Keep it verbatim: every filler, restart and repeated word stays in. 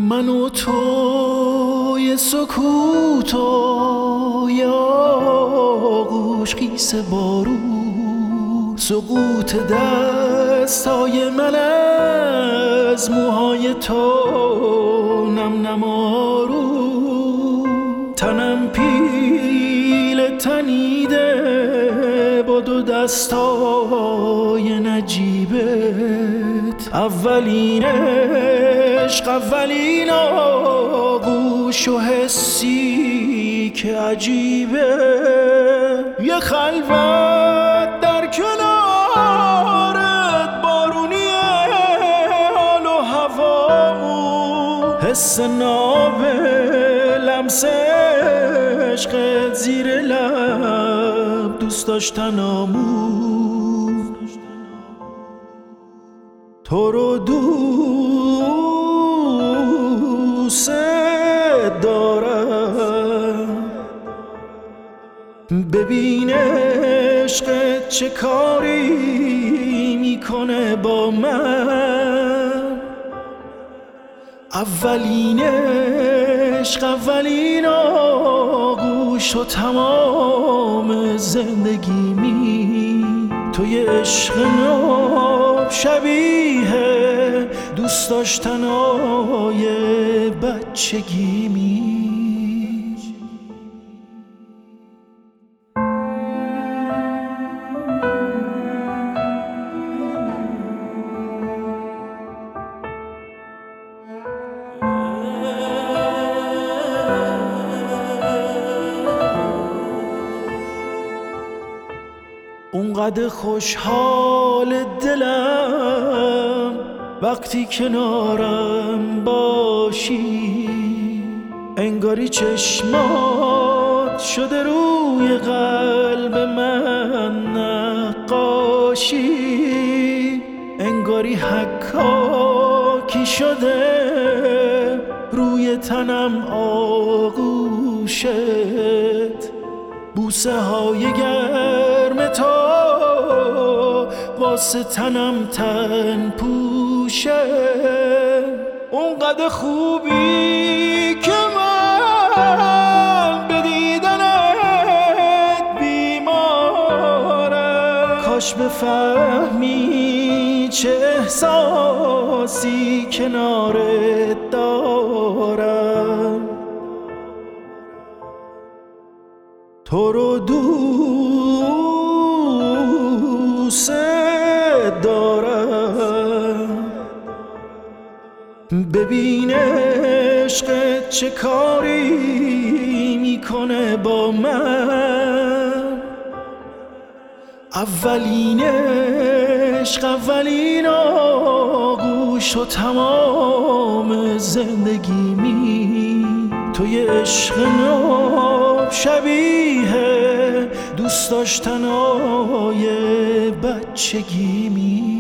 من و توی سکوت و آغوش قیس بارون، سقوط دستای من از موهای تو نم نمارو، تنم پیل تنیده با دو دستای نجیبت، اولین عشق اولین آغوش و حسی که عجیبه، یه خلوت در کنارت بارونیه حال و هوامون، حس ناب لمس عشقت زیر لب دوست داشتنامون، تو رو دوست دارم. ببین عشقت چه کاری میکنه با من، اولین عشق اولین آغوش و تمام زندگیمی، توی عشق ناب شبیه دوست داشتنای بچگیمی. اونقدر خوشحال دلم وقتی کنارم باشی، انگاری چشمات شده روی قلب من نقاشی، انگاری حکاکی شده روی تنم آغوشت، بوسه های گرم تو واسه تنم تن پوشه، اونقدر خوبی که من به دیدنت بیمارم، کاش بفهمی چه احساسی کنارت دارم، تو رو دوست دارم. ببین عشقت چه کاری میکنه با من، اولین عشق اولین آغوش و تمام زندگیمی، توی عشق ناب شبیه دوست داشتنای بچگیمی.